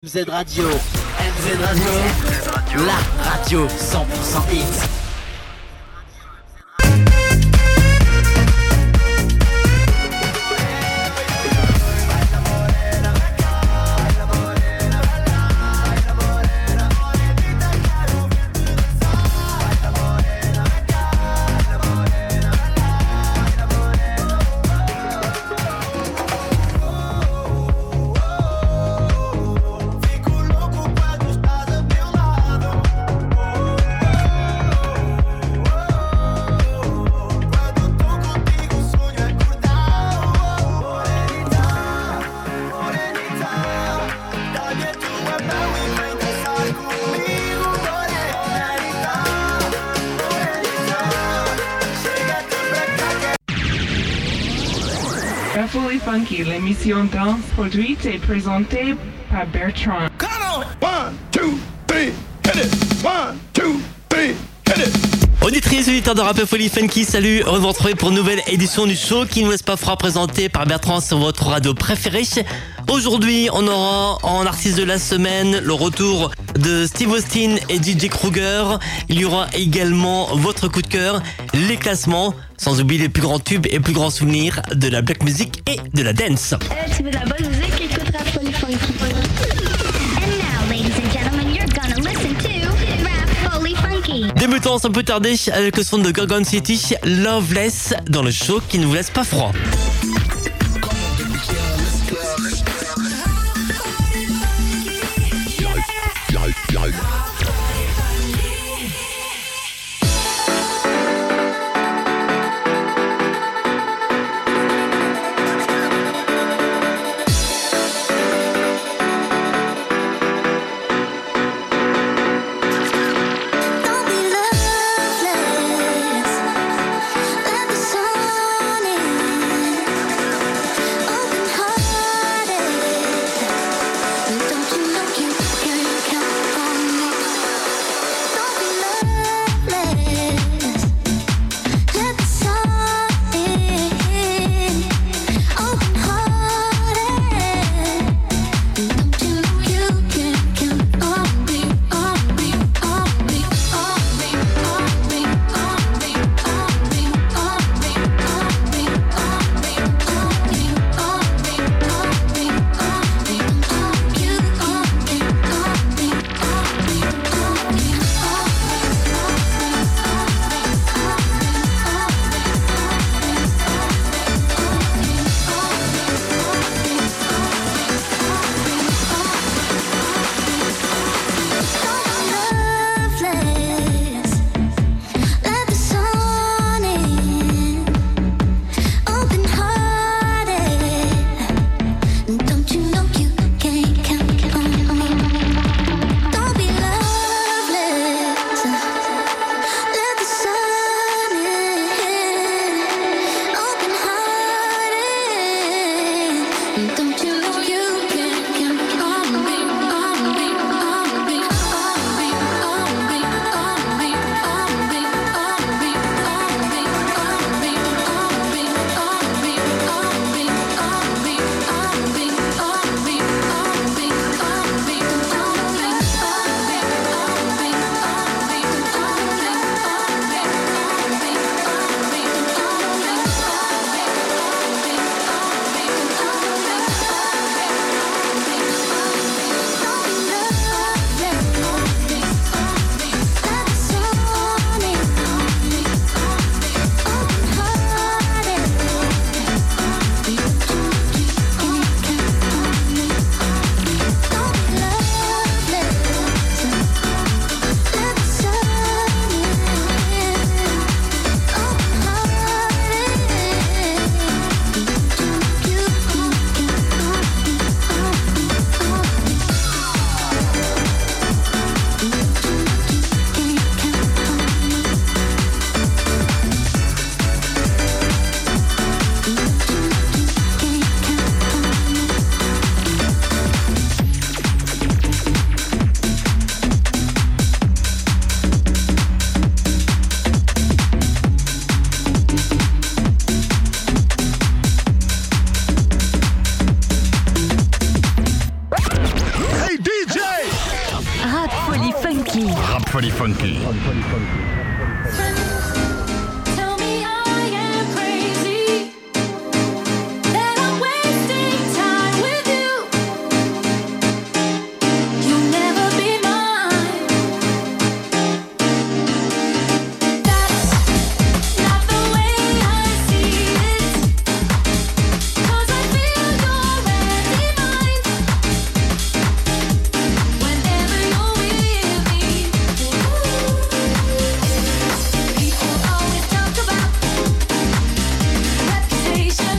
MZ Radio, MZ Radio, la radio 100% hits. Fully Funky, l'émission danse produite et présentée par Bertrand. Come on! 1, 2, 3, hit it! 1, 2, 3, hit it! Auditrices, auditeurs de Rap Folie Funky, salut, heureux de vous retrouver pour une nouvelle édition du show qui nous laisse pas froid, présenté par Bertrand sur votre radio préférée. Aujourd'hui, on aura en artiste de la semaine le retour de Steve Austin et DJ Kruger. Il y aura également votre coup de cœur, les classements, sans oublier les plus grands tubes et plus grands souvenirs de la black music et de la dance. Tu veux de la bonne musique, écoute Rap Folie Funky. And now, ladies and gentlemen, you're gonna listen to Rap Folie Funky. Débutant sans peu tarder avec le son de Gorgon City, Loveless, dans le show qui ne vous laisse pas froid. Let the sun in. Folly Funky. Tell me I am crazy, that I'm wasting time with you. You'll never be mine. That's not the way I see it, 'cause I feel you're already mine. Whenever you're with me, people always talk about reputation.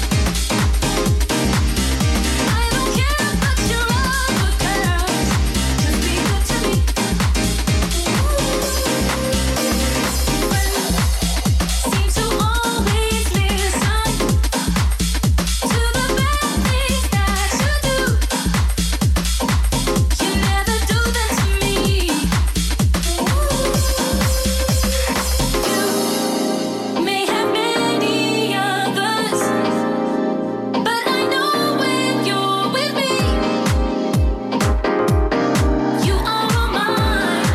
I don't care about your other girls, just be good to me. Friends seem to always listen to the bad things that you do. You never do that to me. You may have many others, but I know when you're with me, you are all mine.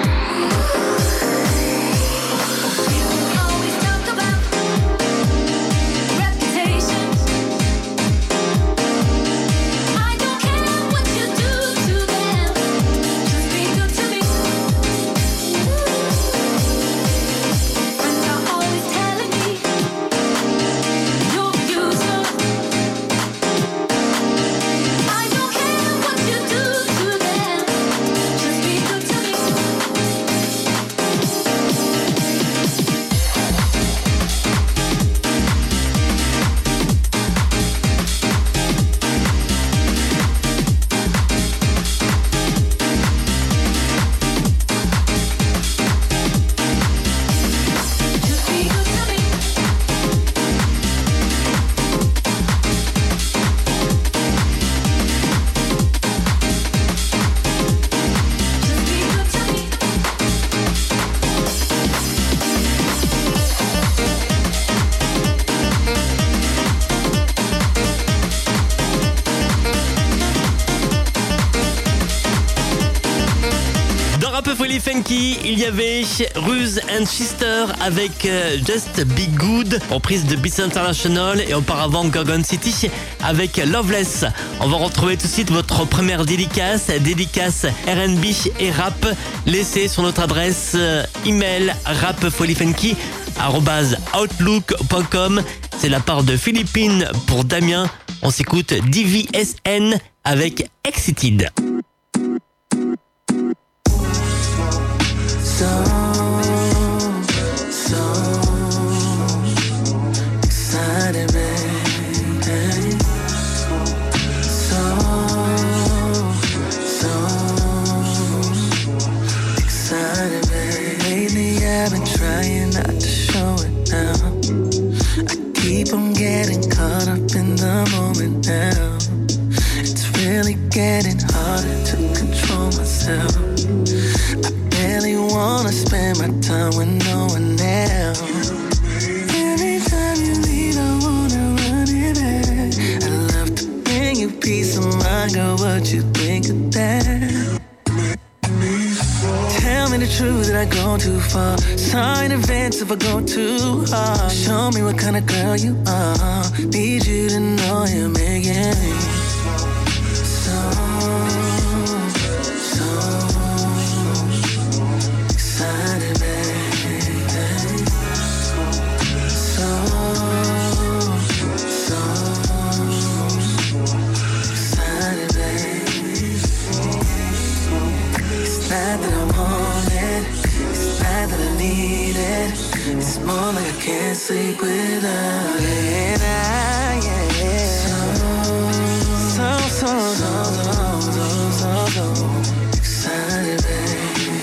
People always talk about reputation. I don't care what you do to them, just be good to me. Friends are always telling me you're useless. I don't care what you do to them, just be good to me. Just be good to me. Just be good to me. Dans Rap Folie Funky, il y avait Ruse and Sister avec Just Be Good, reprise de Beats International, et auparavant Gorgon City avec Loveless. On va retrouver tout de suite votre première dédicace R&B et rap, laissée sur notre adresse email rapfoliefunky@outlook.com. C'est la part de Philippines pour Damien. On s'écoute DVSN avec Excited. So excited, baby. So excited, baby. Lately I've been trying not to show it now. I keep on getting caught up in the moment now. It's really getting harder to control myself. I barely wanna spend my time with no one else. Every time you leave, I wanna run it back. I love to bring you peace of mind, girl. What you think of that? Tell me the truth, that I go too far. Sign events if I go too hard. Show me what kind of girl you are. Need you to know you're making me so excited, baby. So excited, baby. It's not that I want it, it's not that I need it. It's more like I can't sleep without it. So excited, baby.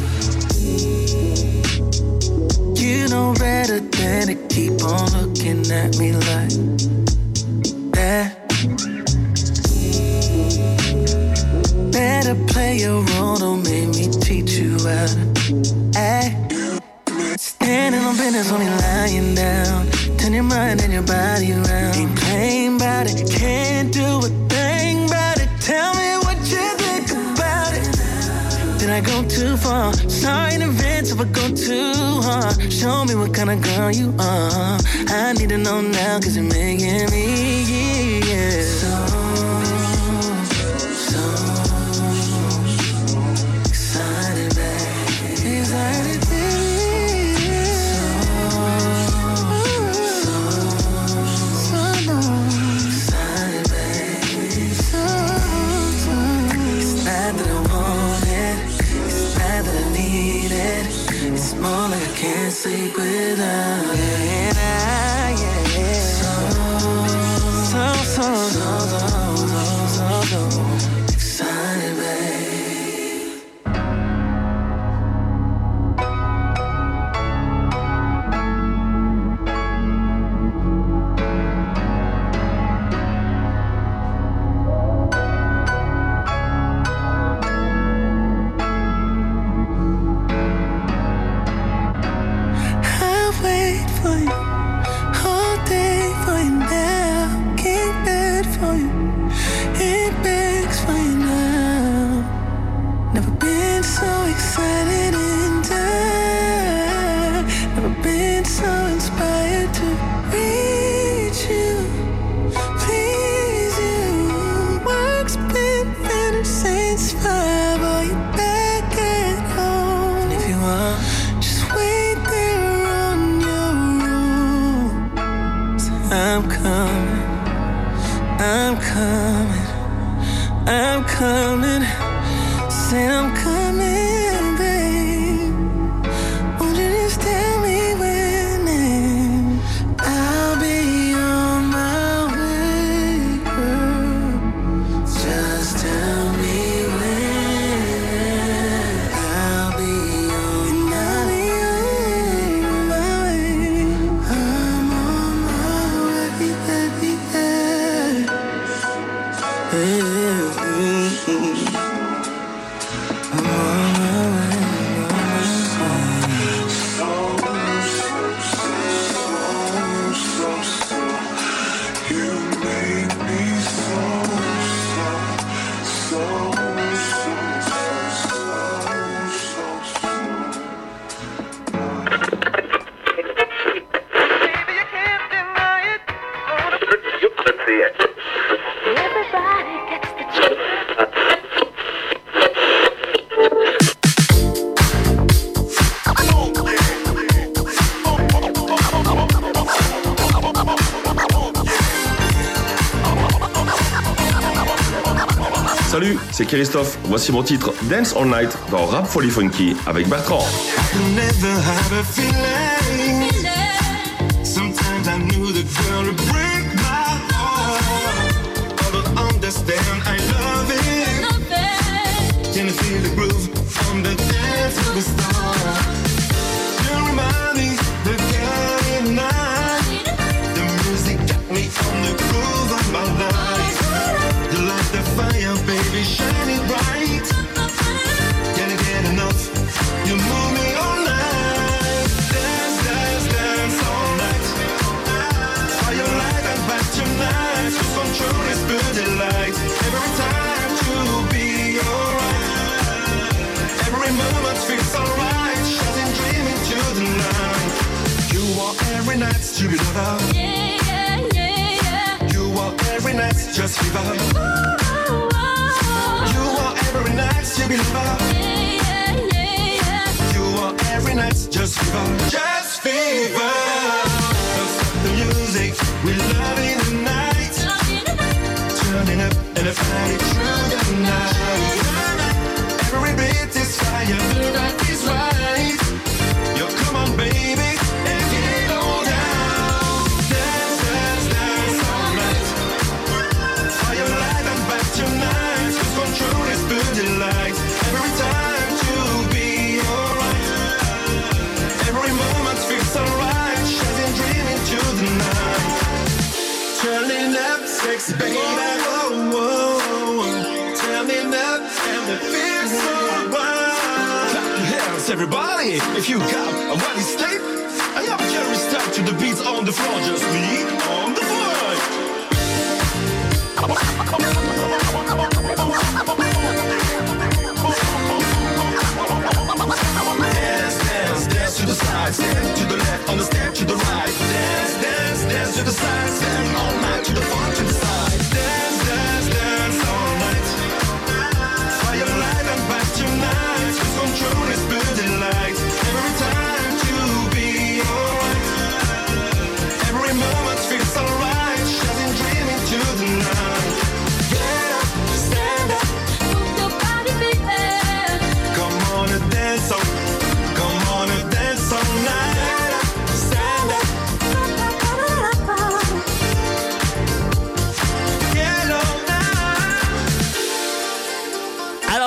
You know better than to keep on looking at me like that. Better play your role, don't make me teach you how to act. Standing on business, only lying down. Turn your mind and your body around. Ain't playing about it, can't do a thing about it. Tell me what you think about it. Did I I go too far? Sorry in advance if I go too hard. Show me what kind of girl you are. I need to know now, cause you're making me, yeah. So excited, babe. Excited, baby. So excited, babe. It's not that I want it, it's not that I need it. It's more like I can't sleep without it. And so excited, babe. I'll wait for you all day for you now. Can't bed for you, it begs for you now. Never been so excited and never been so inspired to reach you, please you. Work's been finished since 5. Are you back at home? And if you are, just wait there on your room. 'Cause I'm coming, I'm coming, I'm coming. Said I'm coming, babe. Won't you just tell me when? And I'll be on my way, girl. Just tell me when. I'll be on my way. I'm on my way, baby. I'm on my way. You make me so Everybody gets the chance. Salut, c'est Christophe. Voici mon titre Dance All Night dans Rap Folie Funky avec Bertrand. never had a feeling. Sometimes I knew the girl would break my heart. I don't understand, I love it. Can you feel the groove from the dance of the star? You remind me the girl in night. The music got me on the groove of my life. You light the fire, baby, shining bright. Can't get enough. You move me all night. Dance, dance, dance all night. Fire light and back tonight. Lose control is burning light. Every time to be alright. Every moment feels alright. Shining dream into the night. You want every night to be loved. You want every night just fever. You want every night to be loved. Every night's just fever, just fever. Don't stop the music, we love in the night. Turning up and a party through the night. Every beat is fire, the night is right. Yo, come on, baby, and get on down. Dance, dance, dance all night. Fire light and back tonight. Lose control is burning light. Every time to be alright. Every moment feels alright, shining dream into the night. Turning up, sexy baby, oh, oh. Turning up, and it feels so right. Clap your hands, everybody, if you got a body state. I have a carry step to the beats on the floor, just me on the floor.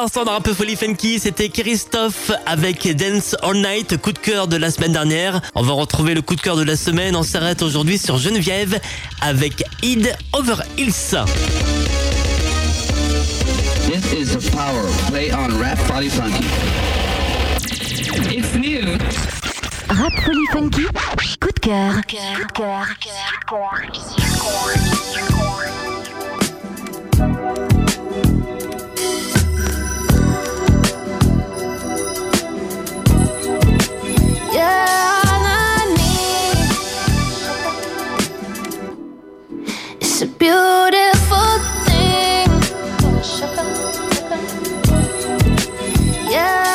l'instant dans un peu Folie Funky, c'était Christophe avec Dance All Night, coup de cœur de la semaine dernière. On va retrouver le coup de cœur de la semaine. On s'arrête aujourd'hui sur Geneviève avec Head Over Heels. This is the power play on Rap Folie Funky. It's new. Rap Folie Funky, coup de cœur. Yeah, all I need is a beautiful thing. Yeah.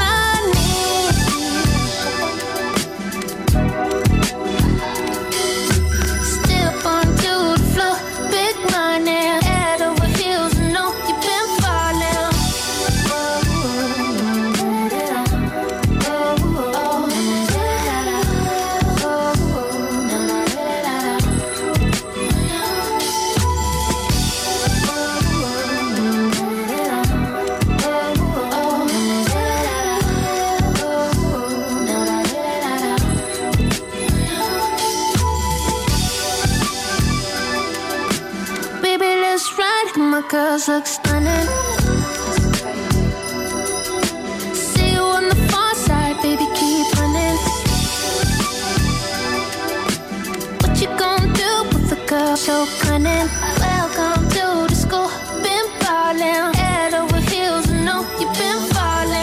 My girls look stunning. See you on the far side, baby, keep running. What you gonna do with a girl so cunning? Welcome to the school, been falling. Head over heels, no, you've been falling.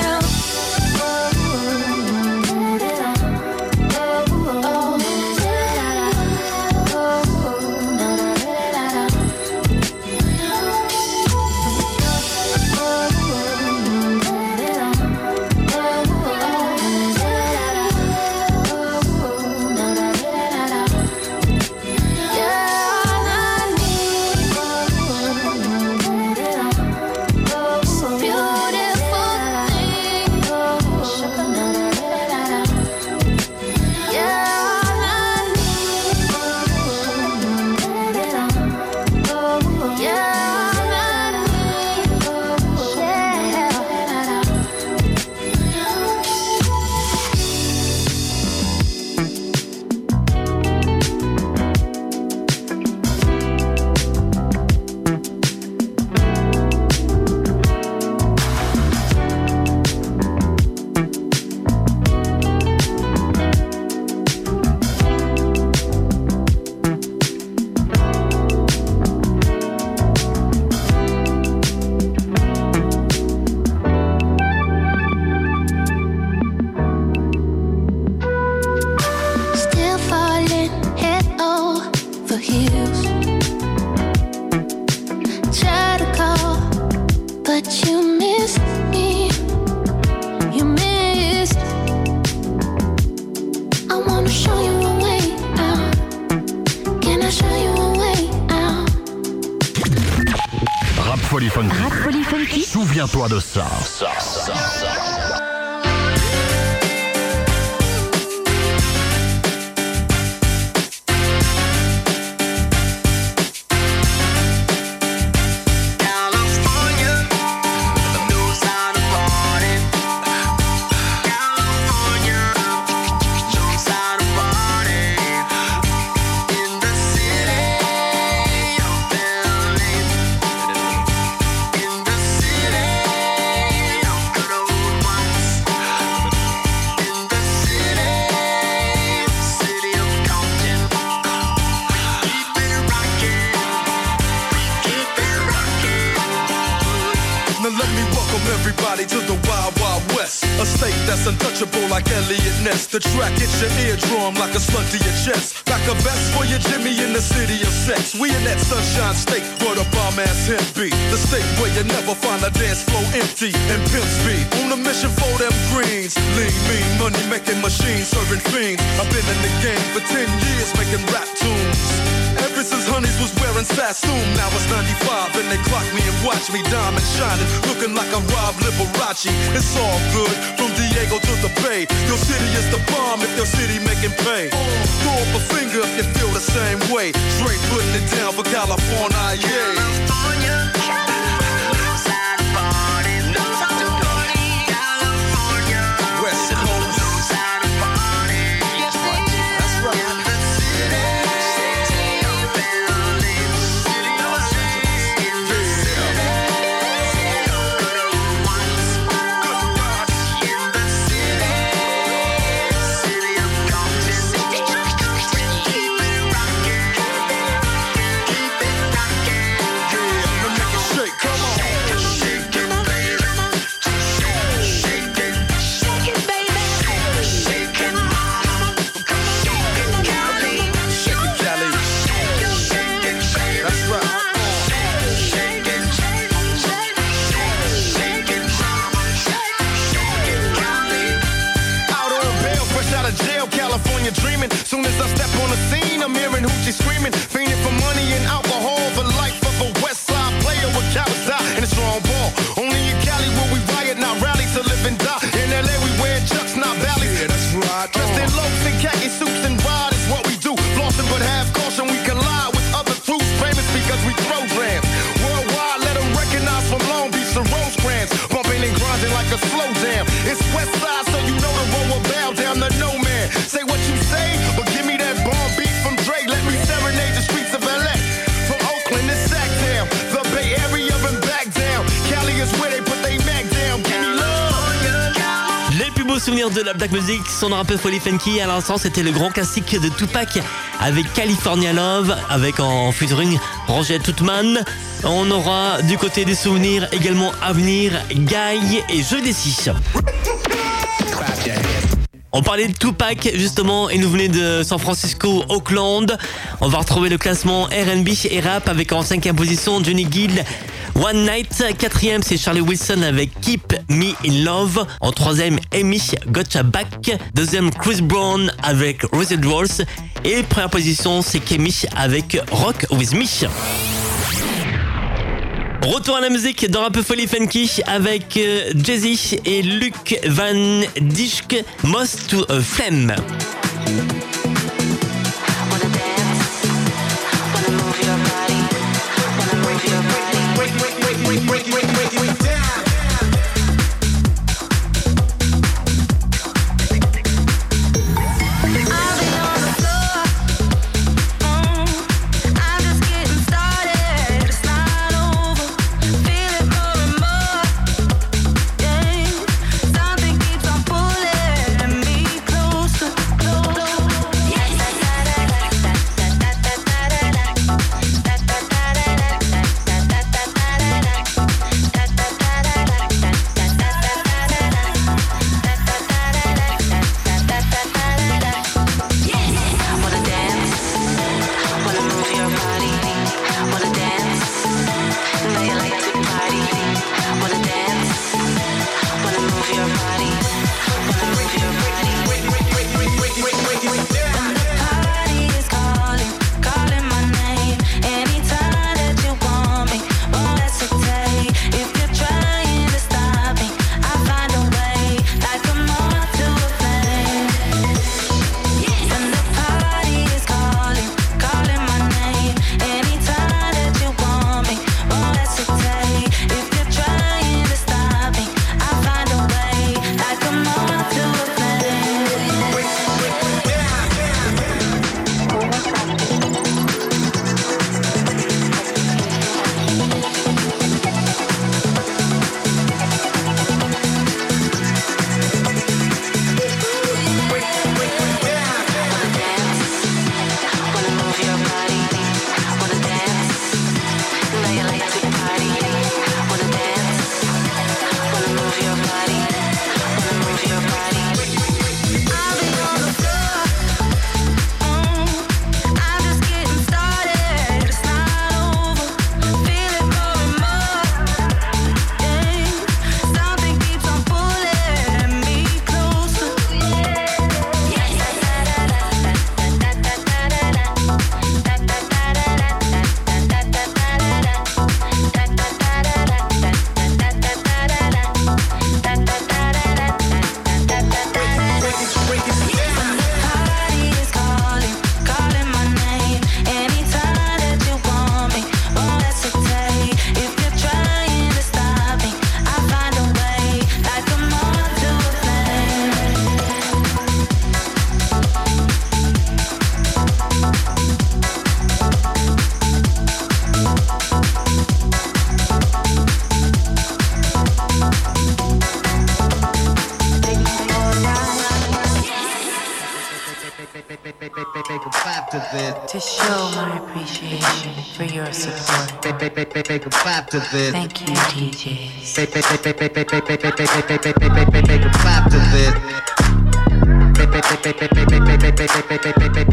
Rap Folie Funky. Souviens-toi de ça. Untouchable like Elliot Ness. The track hits your eardrum like a slug to your chest. Like a vest for your Jimmy in the city of sex. We in that sunshine state where the bomb ass hemp be. The state where you never find a dance floor empty and pimp speed. On a mission for them greens. Lean, mean, money making machines serving fiends. I've been in the game for 10 years making rap tunes. Ever since Honeys was wearing Sassoon, now it's 95 and they clock me and watch me diamond shining, looking like I'm Rob Liberace. It's all good from Diego to the Bay. Your city is the bomb if your city making pay. Throw up a finger if you feel the same way. Straight putting it down for California, yeah. California, knows how to party, knows dreaming. Soon as I step on the scene, I'm hearing hoochie screaming, fiending for money and alcohol. The life of a West Side player with cowards die and a strong ball. Only in Cali will we riot, not rally to live and die. In LA we wear chucks, not valleys. Yeah, that's right. Dressed in loafs and khaki suits and ride is what we do. Flossing but have caution, we collide with other crews. Famous because we throw grams. Worldwide, let them recognize from Long Beach to Rosecrans. Bumping and grinding like a slow jam. It's West Side, so you know the road will bow down to no man. Say what you say, but give me that bomb beat from Dre. Let me serenade the streets of LA. From Oakland to Sacktown, the Bay Area and back down. Cali is where they put they Mac down. Give me love. Les plus beaux souvenirs de la Black Music sont dans un peu Folie Funky. À l'instant, c'était le grand classique de Tupac avec California Love, avec en featuring Roger Tutman. On aura du côté des souvenirs également Avenir, Guy et Jeux des 6. On parlait de Tupac justement, il nous venait de San Francisco, Oakland. On va retrouver le classement R&B et rap avec en 5e position Johnny Gill, One Night. 4e c'est Charlie Wilson avec Keep Me In Love. En 3e Amy Gotcha Back. 2e Chris Brown avec Residuals. Et première position c'est Kemi avec Rock With Me. Retour à la musique dans un peu Folie Funky avec Jay-Z et Luc Van Dijk, Moth to a Flame. To show my appreciation for your support. Thank you, DJs.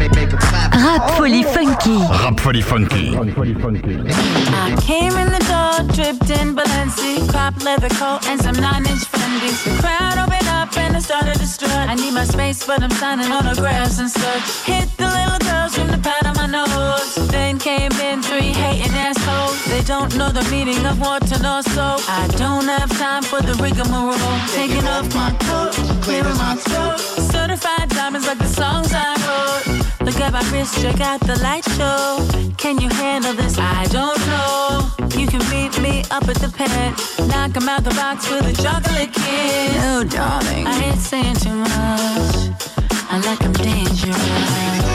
Rap Folie Funky. Rap Folie Funky. I came in the door. all dripped in Balenci, crop leather coat and some 9-inch Fendi's. The crowd opened up and I started to strut. I need my space, but I'm signing autographs and such. Hit the little girls from the pad on my nose. Then came in 3 hating assholes. They don't know the meaning of water nor soap. I don't have time for the rigmarole. Taking off my coat, clearing my throat. Certified diamonds like the songs I wrote. Look at my wrist, check out the light show. Can you handle this? I don't know. You can meet me up at the pen. Knock 'em out the box with a chocolate kiss. Oh, darling, I ain't saying too much. I like 'em dangerous.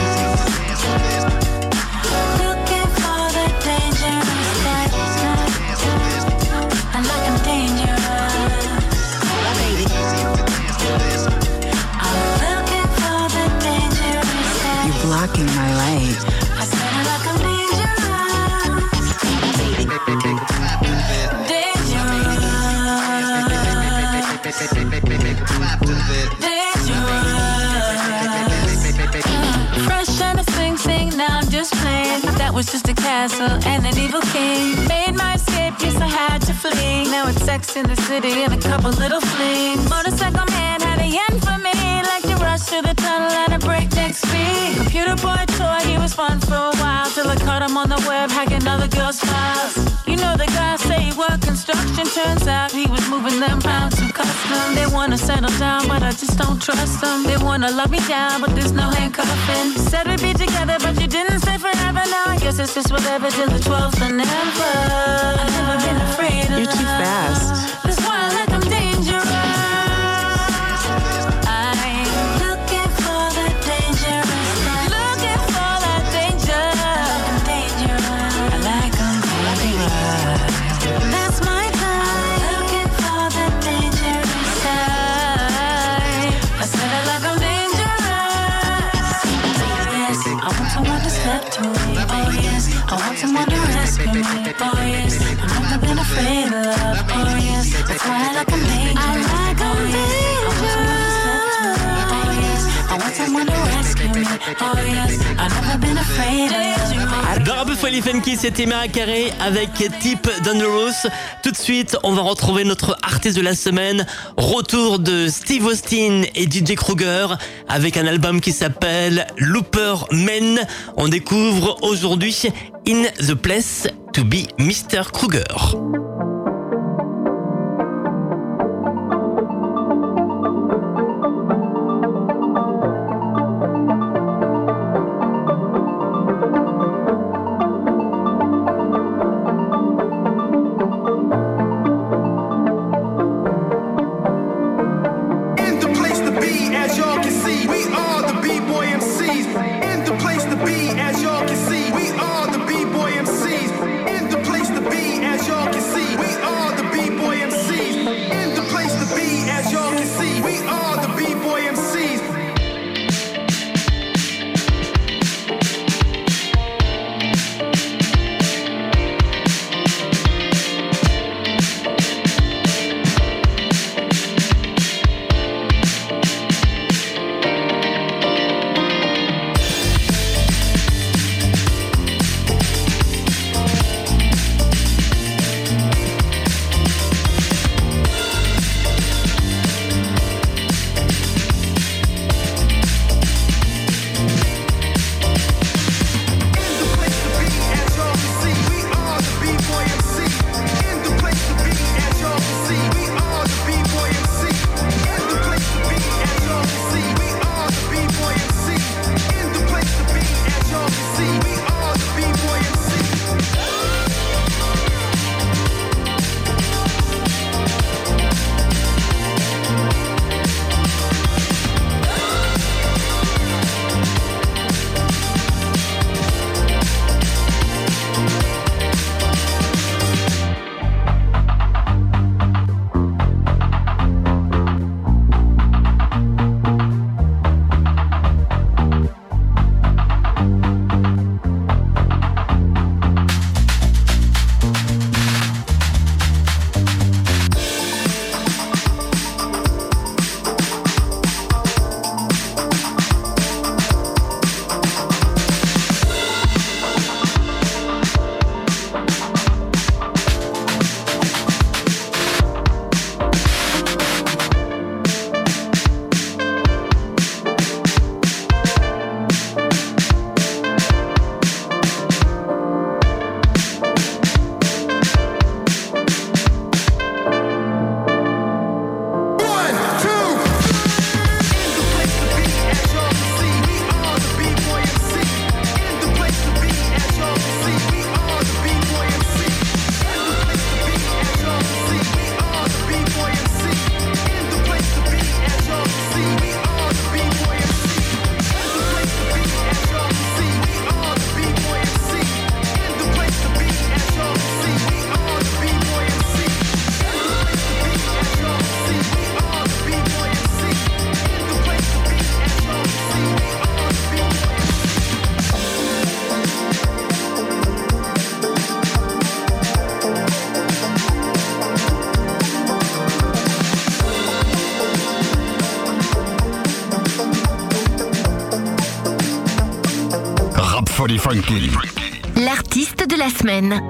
Looking for the dangerous type. I like 'em dangerous. I'm looking for the dangerous type. You're blocking my light. I said I like 'em dangerous. Fresh and a sing, now I'm just playing. That was just a castle and an evil king. Made my escape, yes I had to flee. Now it's Sex in the City and a couple little flings. Motorcycle man had a yen for me. Like to rush through the tunnel at a breakneck speed. Computer boy toy, he was fun for a while. Till I caught him on the web hacking other girls' files. You know the guy say he worked construction. Turns out he was moving them pounds to custom. They wanna settle down, but I just don't trust them. They wanna lock me down, but there's no handcuffing. Said we'd be together, but you didn't stay forever. Now I guess it's just whatever till the 12th and never. I've never been afraid of You're too love. fast. That's why I like 'em dangerous. I'm looking for the dangerous type. Looking for that danger. I'm dangerous. I like 'em dangerous. That's my type. Looking for the dangerous type. I said I like 'em dangerous. Yes, I want someone to step to me. Oh yes, I want someone to rescue me. Oh yes, I've never been afraid of love. Oh yes, that's why I like 'em dangerous. I like 'em dangerous. Oh yes, I want someone to rescue me. Oh yes, I've never been afraid of love. Dans Rap Folie Funky, c'était Mara Carré avec Tip Dangerous. Tout de suite, on va retrouver notre artiste de la semaine. Retour de Steve Austin et DJ Kruger avec un album qui s'appelle Looper Men. On découvre aujourd'hui In the Place to be Mr. Kruger. Folie Funky. L'artiste de la semaine.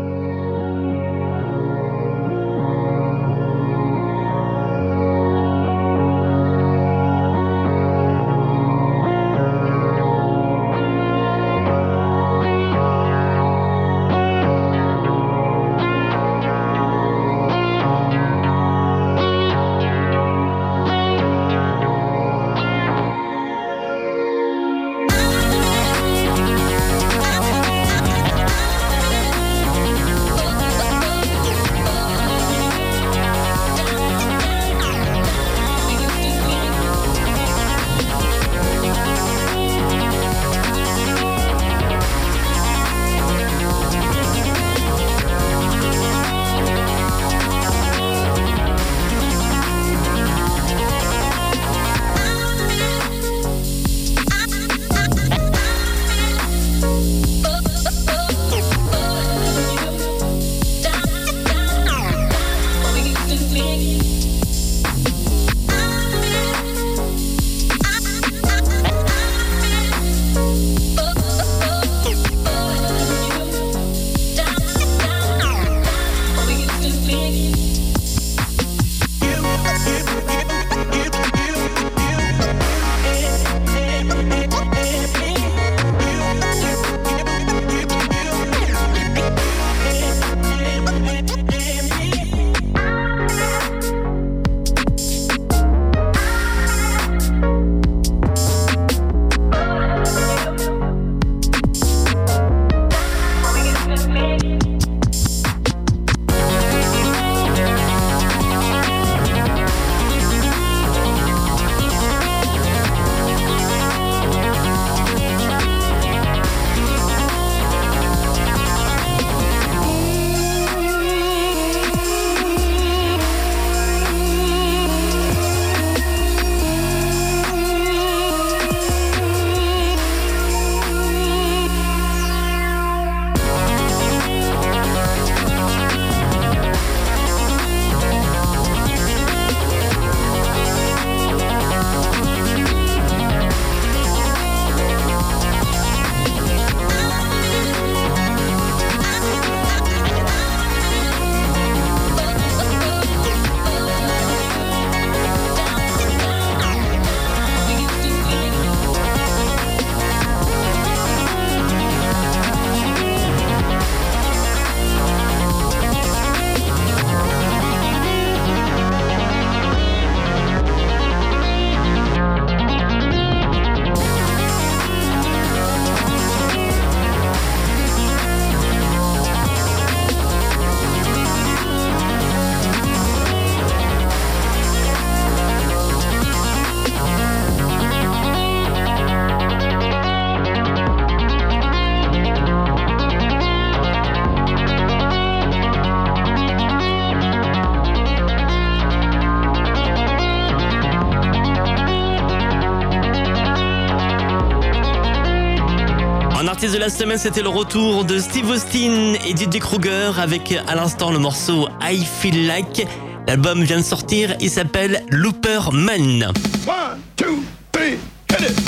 Artiste de la semaine, c'était le retour de Steve Austin et DJ Kruger avec à l'instant le morceau I Feel Like. L'album vient de sortir, il s'appelle Looper Man. 1, 2, 3, hit it.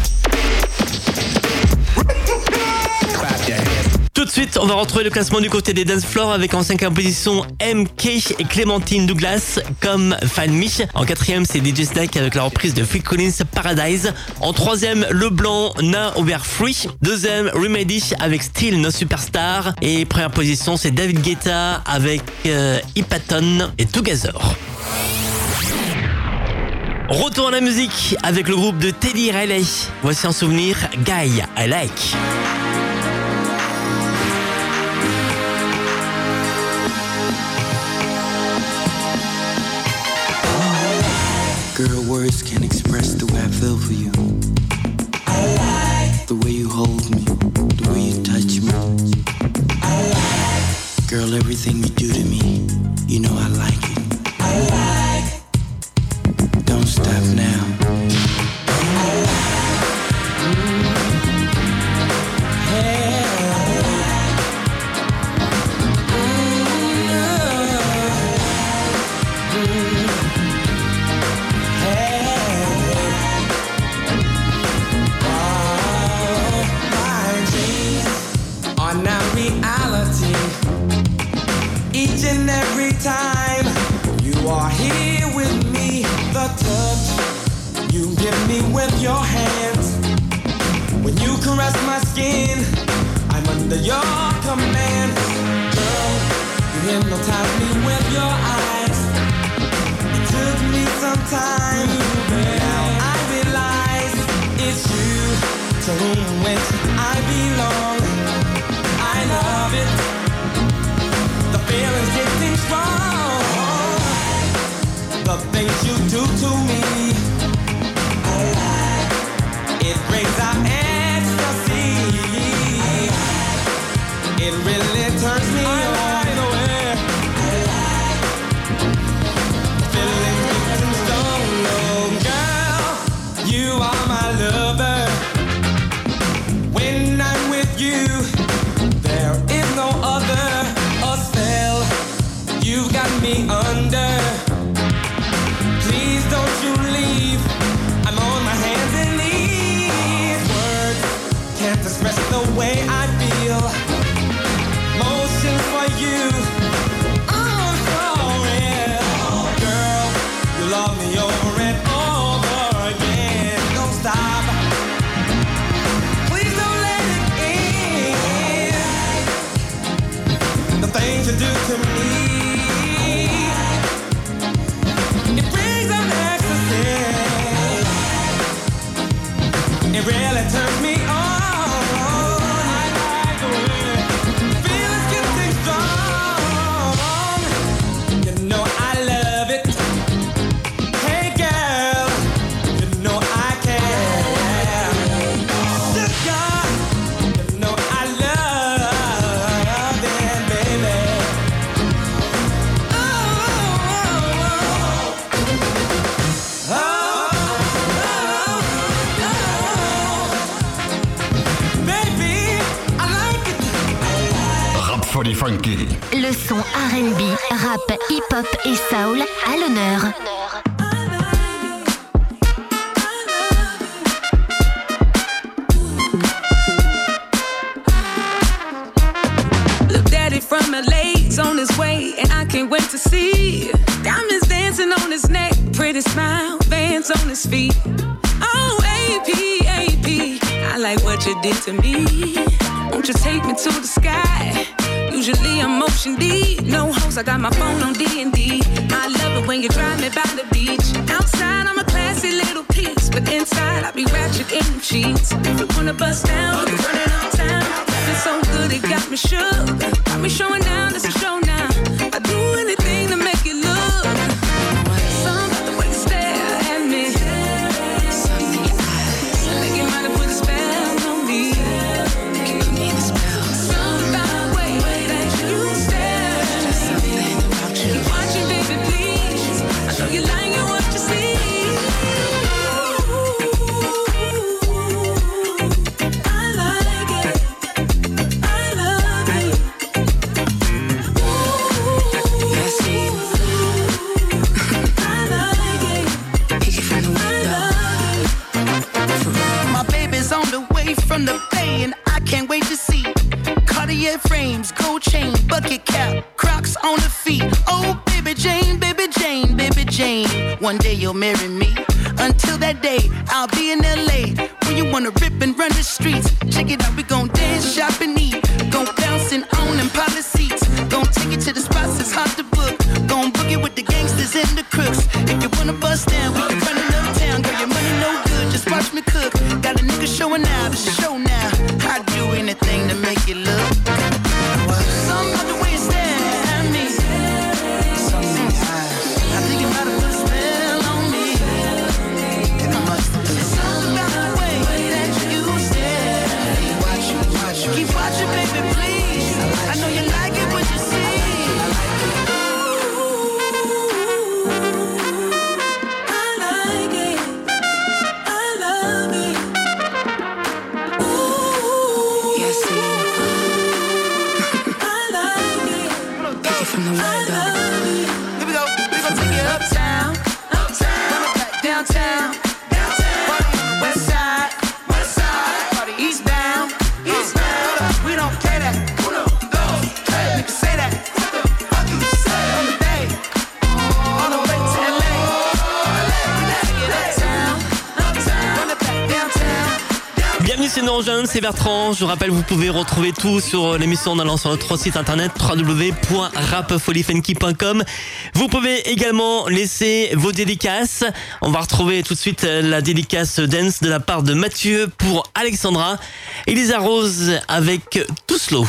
Tout de suite, on va retrouver le classement du côté des dance floors avec en 5e position MK et Clémentine Douglas comme Find Me. En 4e, c'est DJ Snake avec la reprise de Phil Collins Paradise. En 3e, Leblanc Now We're Free. 2e, Remedy avec Still No Superstar. Et première position, c'est David Guetta avec Hypaton et Together. Retour à la musique avec le groupe de Teddy Riley. Voici un souvenir, Guy I Like. Girl, words can't express the way I feel for you. I like the way you hold me, the way you touch me. I like, girl, everything you do to me, you know I like it. I like, don't stop now. under your command. Girl, you hypnotize me with your eyes. It took me some time, now I realize it's you to whom which I belong. I love it, the feeling's getting strong. The things you do to me, it brings out ecstasy. It really turns me on. Feelings getting strong. Oh, girl, you are my lover. When I'm with you, there is no other. A spell you've got me under. Please don't you leave. I'm on my hands and knees. Words can't express the way I feel. Motion for you, oh, so real. Girl, you love me over and over again. Don't stop. Please don't let it end. The things you do to me, it brings up ecstasy. It really turns me on. I like the way feelings getting strong. You know I love it. Hey girl, you know I care. Sugar, you know I love it, baby. Rap Folie Funky. Le son R&B, rap, hip-hop et soul à l'honneur. Look, daddy from LA's on his way, and I can't wait to see. Diamonds dancing on his neck, pretty smile, Vans on his feet. Oh, AP, I like what you did to me. Won't you take me to the sky? Usually I'm motion deep, no host, I got my phone on D&D. I love it when you drive me by the beach. Outside I'm a classy little piece, but inside I be ratchet in the sheets. If you wanna bust down, we can run it all town. It's so good it got me shook. Got me showing down, it's a show now. I do anything to make it look. Some about the way you stare at me. Something in your eyes, like you might have put a spell on me. Give me the spell. Something about the way that you stare. Just something about you. Keep watching, baby, please. I know you like it what you see. I like it. I love it. I see you. I like it. He can find a way though. My baby's on the way from the Bay, and I can't wait to see Cartier frames, gold chain, bucket cap, Crocs on the feet. Oh, baby Jane, baby Jane, baby Jane. One day you'll marry me. Until that day, I'll be in LA. When you wanna rip and run the streets, check it out, we gon' dance, shop and eat. Gon' bounce and own them pilot seats. Gon' take it to the spots, it's hard to book. Gon' boogie with the gangsters and the crooks. If you wanna bust down, we can run it uptown. Girl, your money no good, just watch me cook. Got a nigga showing out, it's a show now. I'd do anything to make it look. Something about the way you stare at me. Something in your eyes, I think you might have put a spell on me. Something about the way that you stare. Keep watching, baby, please. I know you like it what you see. I like it. I love it. Ooh, yes, si nous rejoignez, c'est Bertrand. Je vous rappelle, vous pouvez retrouver tout sur l'émission en allant sur notre site internet www.rapfoliefunky.com. Vous pouvez également laisser vos dédicaces. On va retrouver tout de suite la dédicace dance de la part de Mathieu pour Alexandra. Elisa Rose avec Too Slow.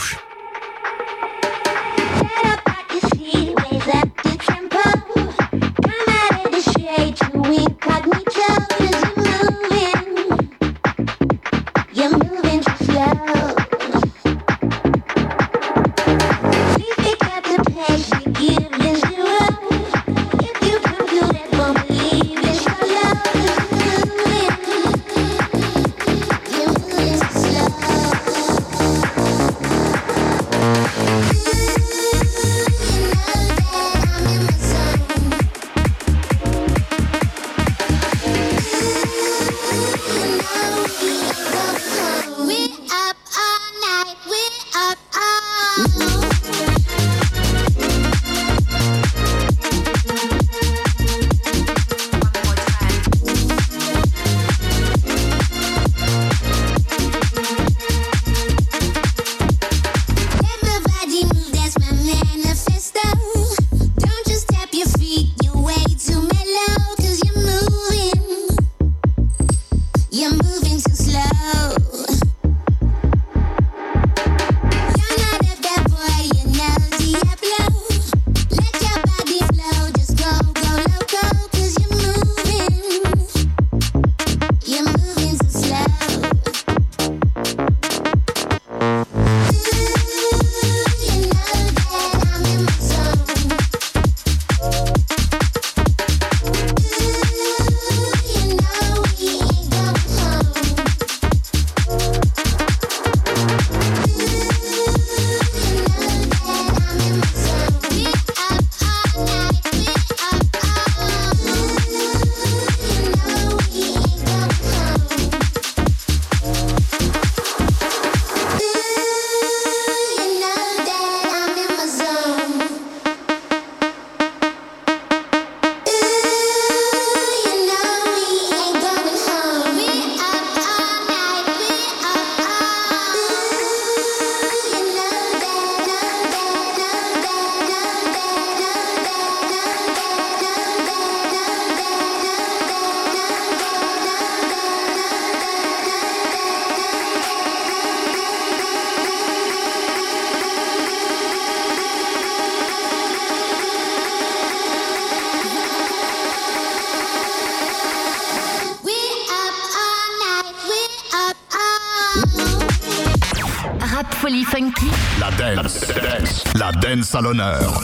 La dance à l'honneur.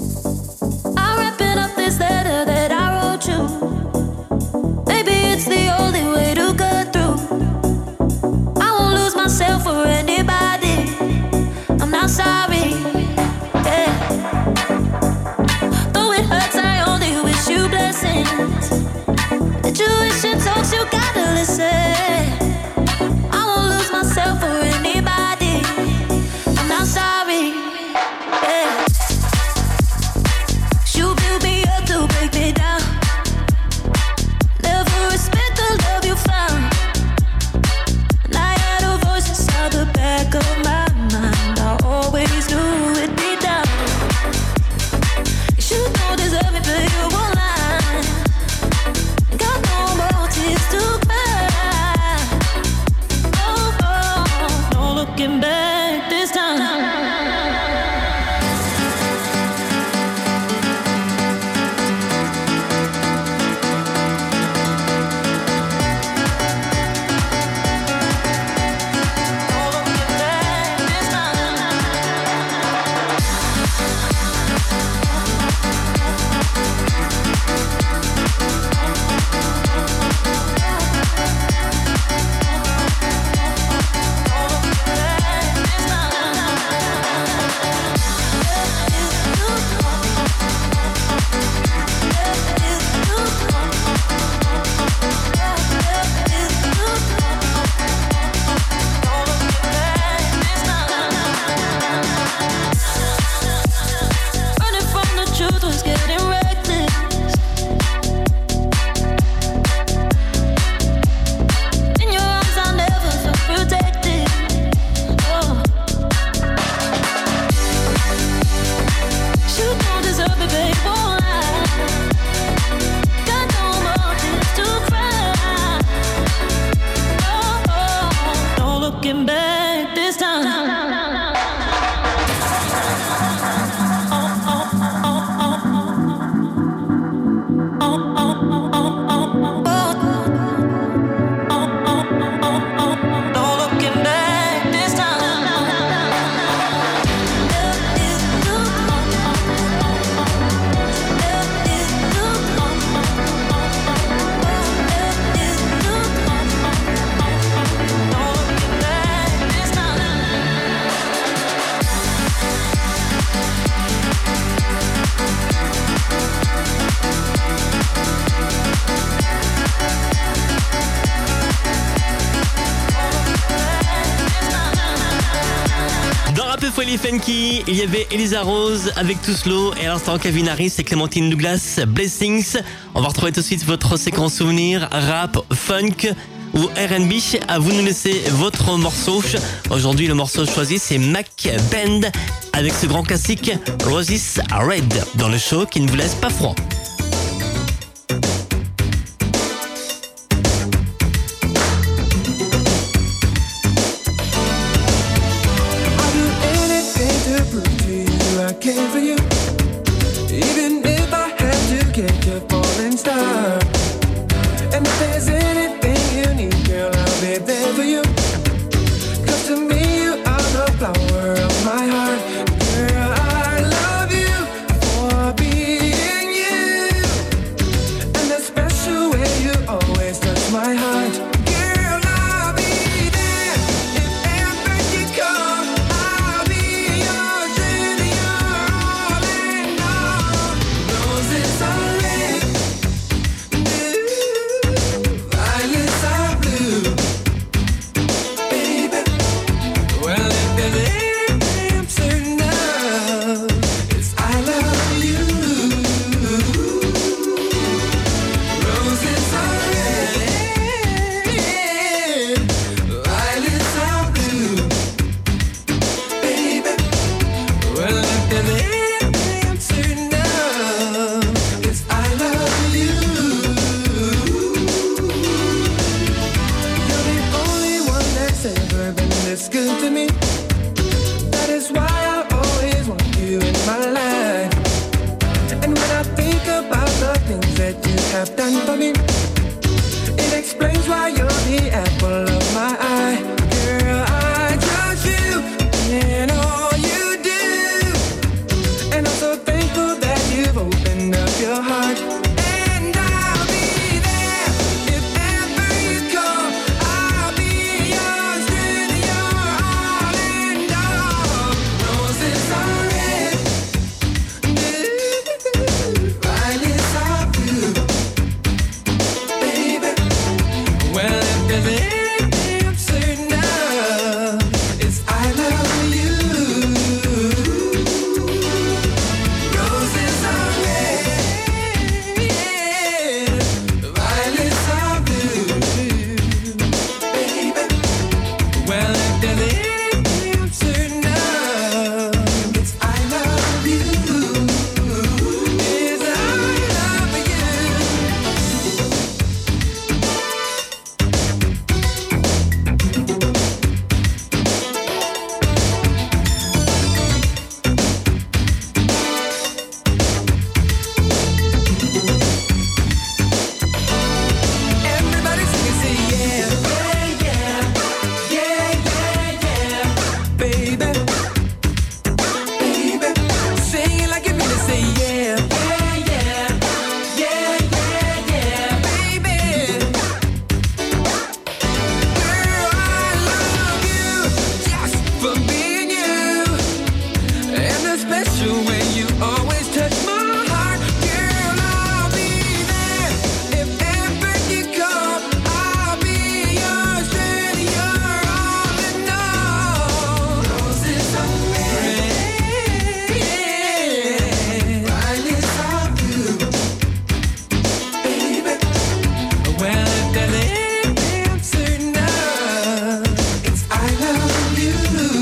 I'm wrapping up this letter that I wrote you. Maybe it's the only way to get through. I won't lose myself for anybody. I'm not sorry. Yeah. Though it hurts, I only wish you blessings. The tuition talks, you gotta listen. I won't lose myself for anybody. I'm not sorry. Yeah. Folie Funky, il y avait Elisa Rose avec Too Slow et à l'instant Calvin Harris et Clémentine Douglas, Blessings. On va retrouver tout de suite votre séquence souvenir, rap, funk ou R&B. À vous de nous laisser votre morceau. Aujourd'hui, le morceau choisi, c'est Mac Band avec ce grand classique Roses Are Red dans le show qui ne vous laisse pas froid. I care for you, even if I had to catch a falling star. And if there's anything you need, girl, I'll be there for you. 'Cause to me, you are the flower of my heart. Girl, I love you for being you, and the special way you always touch my heart. Girl, I'll be there if ever you come. I'll be yours and you're all in all. Roses are red, violets are blue, baby. Well, if there's anything I'm certain of, it's I love you. Roses are red, violets are blue, baby. Well, if there's anything I'm certain of, it's I love you. You're the only one that's ever been this good to me. That is why I always want you in my life. And when I think about the things that you have done for me, it explains why you're the apple of my eye. Girl, I trust you in all you do, and I'm so thankful that you've opened up your heart. And I'll be there if ever you come. I'll be yours till you're all and all. Roses are red, violets are blue, baby. Well, if there's anything I'm certain of, it's I love you. Roses are red, violets are blue, baby. Well, if there's anything I'm certain of, it's I love you. It's I love you. Everybody sing and say yeah, yeah, yeah, yeah, yeah, baby, baby. Sing it like you mean it, say yeah, yeah, yeah, yeah, yeah, yeah, baby. Girl, I love you just for being you, and the special way you always touch my heart. Girl, I'll be there if ever you come. I'll be yours till you're all in all. Roses are red, violets are blue, baby. Well, if there's anything I'm certain of, it's I love you.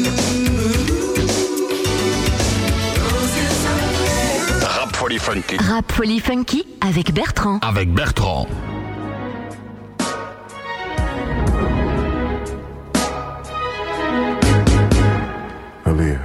Roses are red. Rap Folie Funky. Rap Folie Funky avec Bertrand. Avec Bertrand. Aaliyah.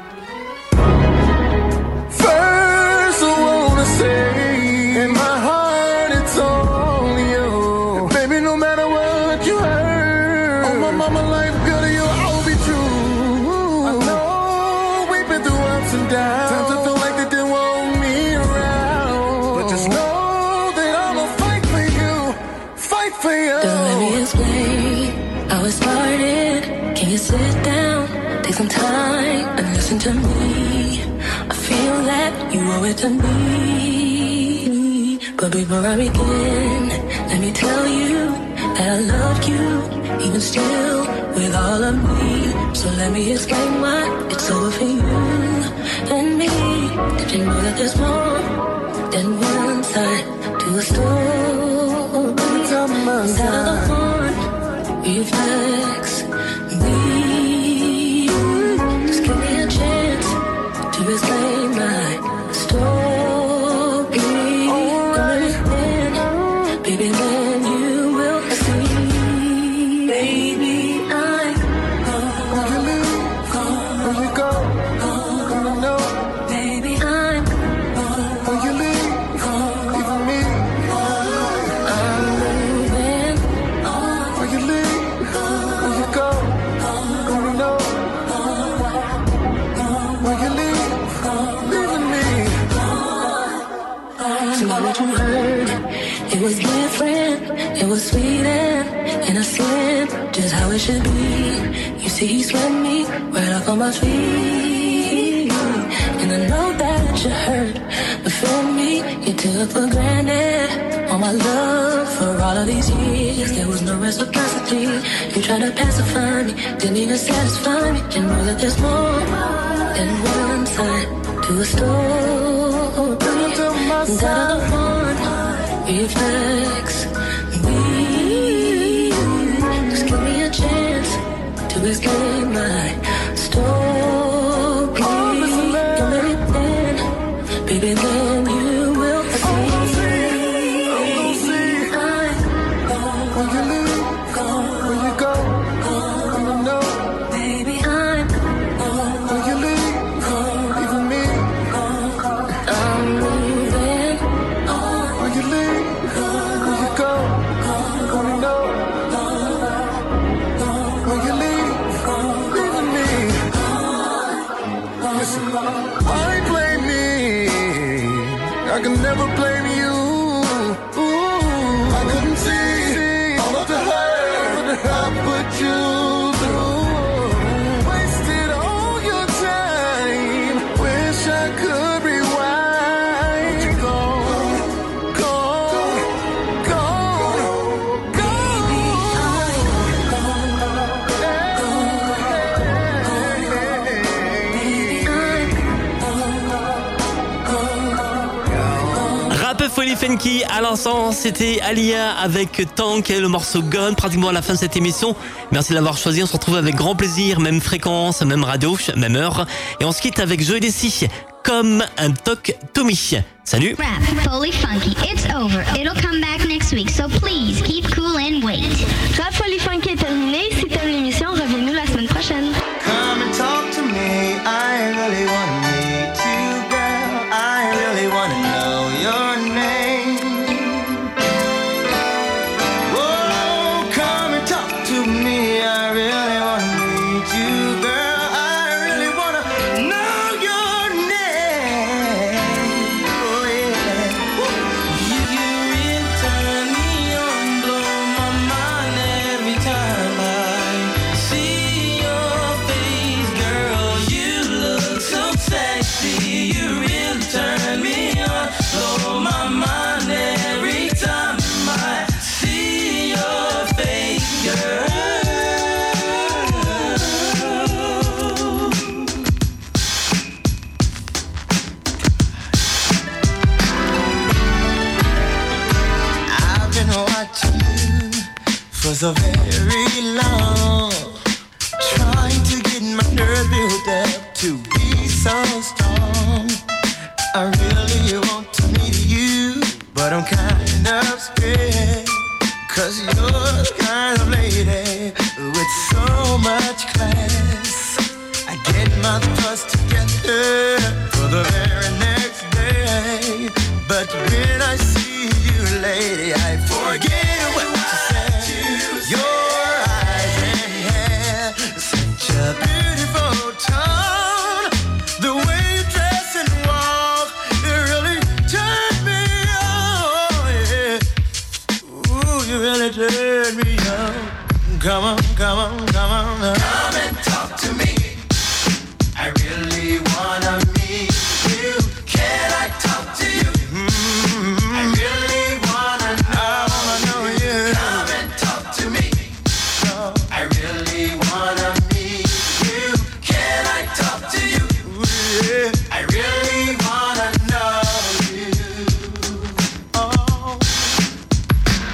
First, I wanna say, in my heart, it's only you. Baby, no matter what you heard, on my mama life, girl, you'll always be true. I know we've been through ups and downs. Times I feel like they didn't want me around. But just know that I'ma fight for you. Fight for you. Don't let me explain how it started. Can you sit down, take some time and listen to me? I feel that you owe it to me. But before I begin, let me tell you that I loved you, even still with all of me. So let me explain why it's over for you and me. Did you know that there's more than one side to a story? Inside of the horn reflects me. Just give me a chance to explain my story. Baby, then you will see. Baby, I'm gone. Where you go? Gonna know. Baby, I'm gone. When you leave, leaving me. I'm moving on. Where you leave, where you go? Gonna know. Where you leave, leaving me. So what you heard, it was different, it was sweet and innocent, just how it should be. You see, he swept me right off on my feet. And I know that you hurt, but for me, you took for granted all my love for all of these years. There was no reciprocity. You tried to pacify me, didn't even satisfy me. You know that there's more than one side to a story. Inside of the one reflects me. Just give me a chance to explain my story. You let it in, baby, then you will see. When you leave, when you go, gonna know. Baby, I'm when you leave, leaving me. I'm moving on. When you leave, when you go, gonna know. When you leave, leaving me. Listen, why blame me? I can never blame you. I couldn't see all of the hurt I put you through. Wasted all your time. Wish I could rewind. Gone, gone, gone, Rap Folie Funky, à l'instant, c'était Alia avec Tank et le morceau Gone, pratiquement à la fin de cette émission. Merci de l'avoir choisi, on se retrouve avec grand plaisir, même fréquence, même radio, même heure. Et on se quitte avec Joey Desi, comme un toc Tommy. Salut. Rap Folie Funky, it's over. It'll come back next week, so please keep cool and wait. Rap Folie Funky est terminé. Si t'aimes l'émission, reviens-nous la semaine prochaine. Come and talk to me. I really wanna meet you, girl. I really wanna know your name. Oh, come and talk to me. I really wanna meet you, girl. I really wanna know your name. Oh yeah. You really turn me on, blow my mind every time I see your face, girl. You look so sexy. You really turn me on, blow my mind every time I see your face, girl. I've been watching you for so very long, trying to get my nerve built up to be so strong. I really want to meet you, but I'm kind of scared, 'cause you're the kind of lady with so much class. I get my thoughts together for the very next day, but when I see you, lady, I forget what you said. Your eyes and hair, such a beautiful tone. The way you dress and walk, it really turned me on, yeah. Ooh, you really turned me on. Come on, come on, come on now. Come and talk to me. I really wanna meet you. Can I talk to you? I really wanna know you. Come and talk to me. I really wanna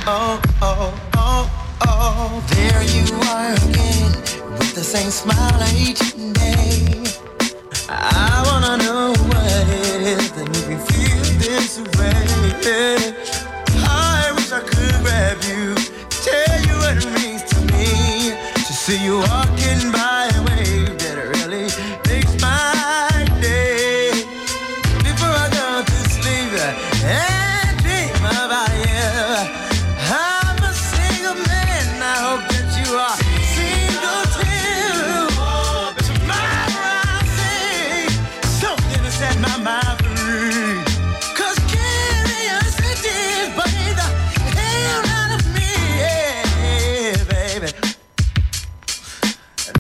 Oh, oh, oh, oh, there you are again with the same smile each day. I wanna know what it is that make me feel this way.